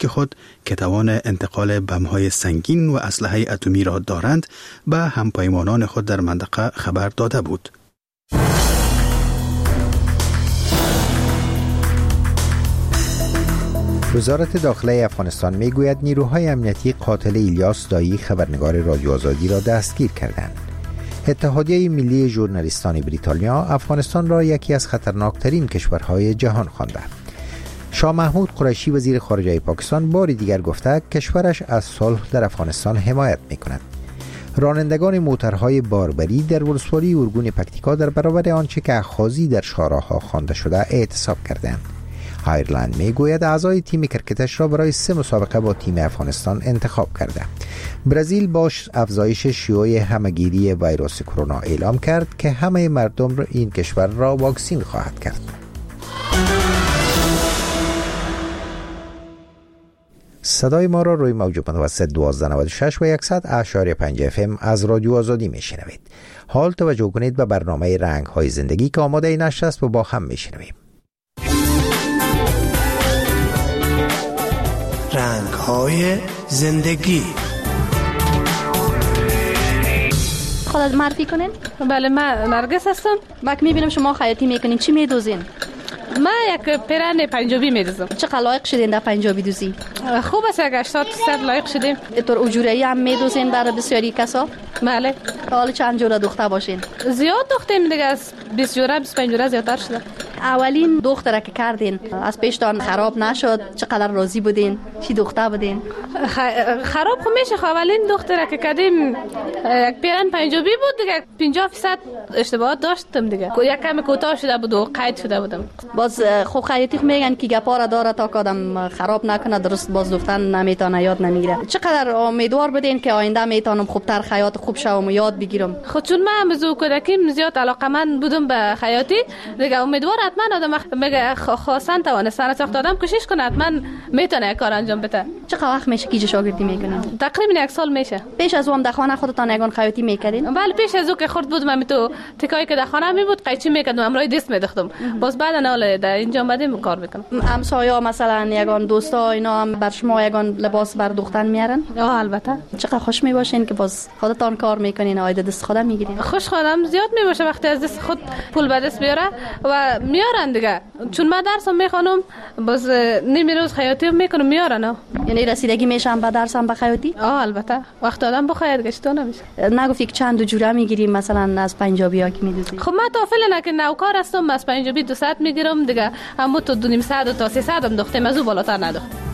که خود که توان انتقال بم‌های سنگین و اسلحه اتمی را دارند به همپیمانان خود در منطقه خبر داده بود. وزارت داخله افغانستان میگوید نیروهای امنیتی قاتل الیاس دایی خبرنگار رادیو آزادی را دستگیر کردند. اتحادیه ملی ژورنالیستان بریتانیا افغانستان را یکی از خطرناکترین کشورهای جهان خوانده. شاه محمود قریشی وزیر خارجه پاکستان باری دیگر گفته کشورش از صلح در افغانستان حمایت می‌کند. رانندگان موترهای باربری در ولسوالی اورگون پکتیکا در برابر آنچه که اخاذی در شاهراه‌ها خوانده شده اعتصاب کردند. آیرلند میگوید اعضای تیم کرکتش را برای 3 مسابقه با تیم افغانستان انتخاب کرده. برزیل با افزایش شیوع همهگیری ویروس کرونا اعلام کرد که همه مردم این کشور را واکسین خواهد کرد. صدای ما را روی موج متوسط 1296 و 100.5 FM از رادیو آزادی میشنوید. حال توجه کنید به برنامه رنگ های زندگی که آماده نشر است و با هم میشنویم. رنگ های زندگی. خودت معرفی کنین؟ بله، من نرگس هستم. بک میبینم شما خیاطی میکنین. چی میدوزین؟ من یک پیرن پنجابی میدوزم. چقدر لایق شدین در پنجابی دوزی؟ خوب است، یک 80% لایق شدیم. اینطور اجورایی هم میدوزین برای بسیاری کسا؟ بله. حالا چند جوره دختر باشین؟ زیاد دختیم دیگه، از 20 جوره 25 جوره زیادتر شده. اولین دختره که کردین از پیشتان خراب نشد؟ چقدر راضی بودین؟ چی دختر بودین؟ خراب خب میشه. اولین دختره که کردیم یک پیرن پنجابی بود دیگه، 50% اشتباهات داشتم دیگه، یک کم کوتاه شده بود و قید شده بودم. باز خب خیاطی میگن که گپا داره تا آدم خراب نکنه، درست باز گفتن نمیتونه، یاد نمیگیره. چقدر امیدوار بدین که آینده میتونم خوبتر خیاط خوب شوم و یاد بگیرم؟ خود چون من از کودکیم زیاد علاقه‌مند بودم به خیاطی دیگه، امیدوار حتما آدم میگه خواستن توانستن ساخت آدم کوشش کنه حتما میتونه کار انجام بده. چقدر وقت میشه که شاگردی میکنین؟ تقریبا 1 سال میشه. پیش از اون در خانه خودتان یگان خیاطی میکردین؟ بله، پیش از اون که خرد بودم من تو تکایی که در خانه می بود قیچی میکردم، امرای دست میدختم. باز بعد نه در اینجا اومدیم کار میکنم. همسایه‌ها مثلا یگان دوستا اینا هم بر شما یگان لباس بر دختن میارن؟ البته. چقدر خوش میباشین که باز خودتان کار میکنین، آید دست خودم میگیرین؟ خوش خودم زیاد میباشه وقتی از دست خود پول به دست بیاره و میارن دیگه، چون من درسم میخونم باز نیمه روز خیاطی میکنم میارن. یعنی رسیدگی میشم به درسم به خیاطی؟ البته. وقت آدم بخواد گشتو نمیشه. نگفتی که چند جوره میگیریم مثلا از پنجابی ها که میدوزی؟ خب من تا فعلا که نوکار هستم، از پنجابی 200 میگیرم دیگه، همو تو 200 تا 300 هم دختم، از او بالاتر ندختم.